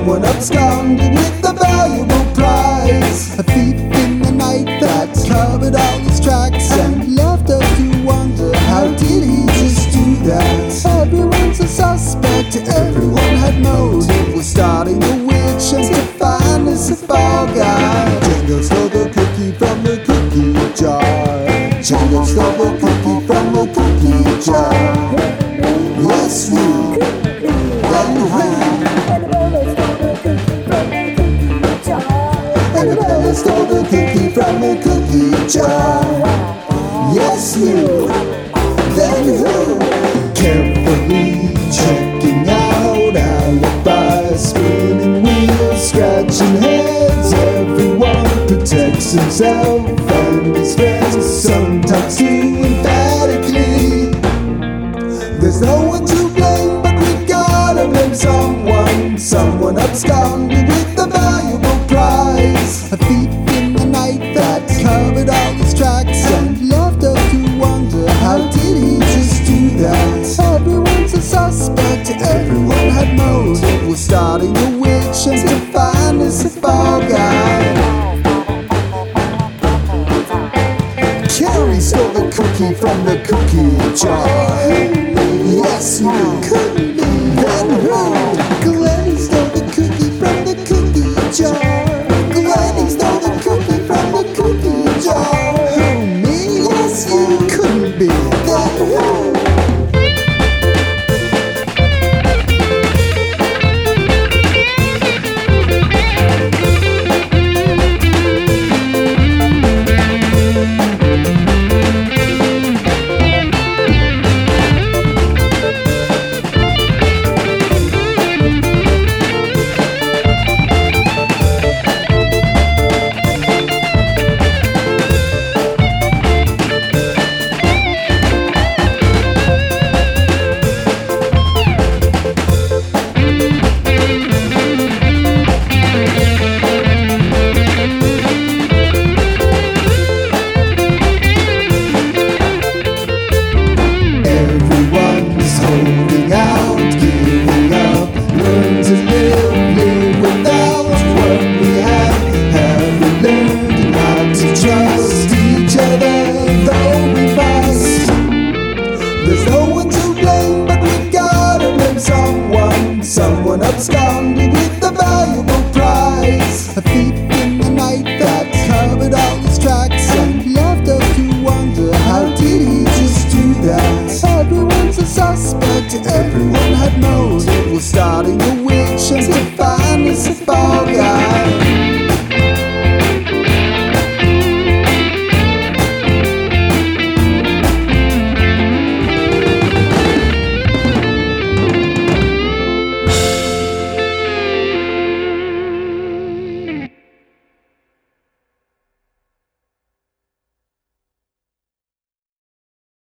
Someone absconded with a valuable prize. A thief in the night that covered all his tracks and left us to wonder, how did he just do that? Everyone's a suspect, everyone had motive. We're starting a witch and to find us a fall guy. Django stole the cookie from the cookie jar. Django stole the cookie from the cookie jar. Yes, you. Annabella stole the cookie from the cookie jar. Yes, you. Then who? Carefully checking out alibis, spinning wheels, scratching heads. Everyone protects himself and his friends, sometimes too emphatically. There's no one to blame, but we gotta blame someone. Someone absconded with a valuable prize. A thief in the night that covered all his tracks and left us to wonder, how did he just do that? Everyone's a suspect, everyone had motive. We're starting a witch and to find us a fall guy. Carrie stole the cookie from the cookie jar. Yes, you couldn't be. Then who? Glennie stole the cookie from the cookie jar. Glennie stole the cookie from the cookie jar. Who, me? Yes, you couldn't be. Then who? Holding out, giving up, learn to live without what we have. Have we learned not to trust each other, though we must? There's no one to blame, but we gotta blame someone. Someone absconded with a valuable prize. A thief in the night that covered all his tracks and left us to wonder, how did he just do that? Everyone's a suspect, everyone had motive. We're starting a witch and to find us a fall guy.